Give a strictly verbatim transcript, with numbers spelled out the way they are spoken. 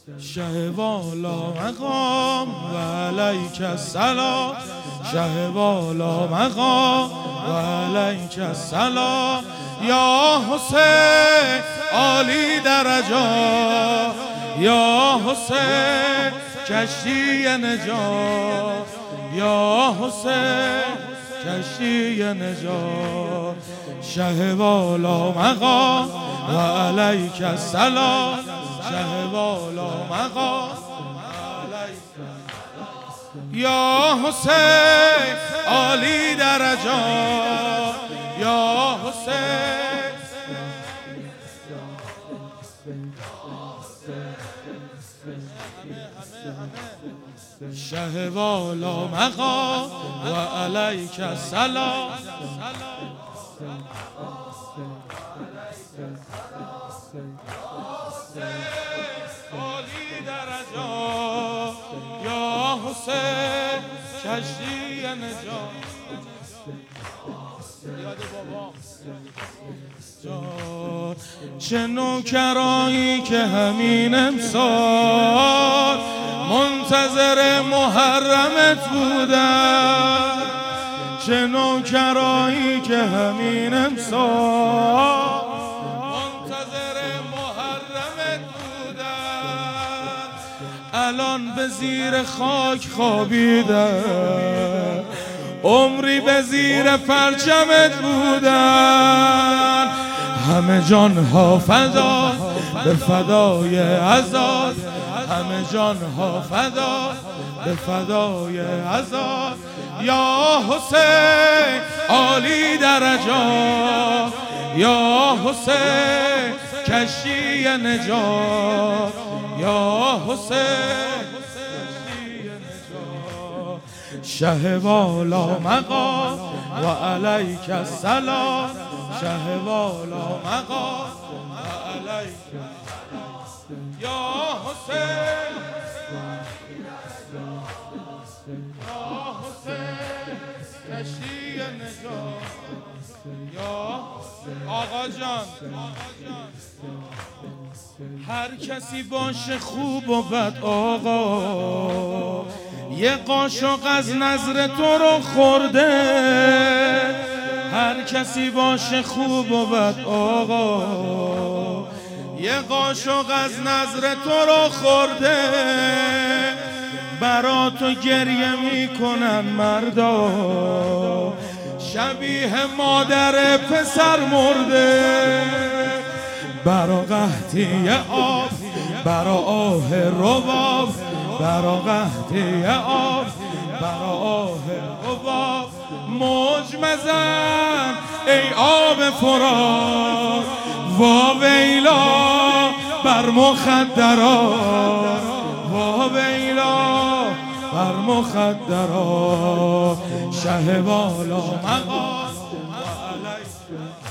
شه والا مقام و علیک السلام، شه والا مقام و علیک السلام. یا حسین عالی درجات، یا حسین کشتی نجات، یا حسین کشتی نجات. شه والا مقام و علیک السلام، شه والا مقام. یا حسین عالی درجات، یا حسین شه والا مقام و علیک السلام. عالی درجات، یا حسین کشتی نجات. چه نوکرایی که همین امسال منتظر محرمت بودن، چه نوکرایی که همین امسال منتظر محرمت بودن، الان به زیر خاک خوابیدن، عمری به زیر پرچمت بودن. همه جان ها فدا به فدای عزاد، همه جان ها فدا به فدای عزاد. یا حسین عالی درجات، یا حسین کشتی نجات، یا حسین شه والا مقام و علیک السلام، شه والا مقام و علیک. یا حسین یا حسین کشتی نجات. یا آقا جان، هر کسی باشه خوب و بد آقا، یه قاشق از نظر تو رو خورده. هر کسی باشه خوب و بد آقا، یه قاشق از نظر تو رو خورده. برا تو گریه میکنن مردا، شبیه مادر پسر مرده. برا قحطی آب، برا آه رباب، برا قحطی آب، برا آه رباب. موج مزن ای آب فرات، وا ویلا بر مخدرات، وا ویلا بر مخدرات. شه والا مقام و علیک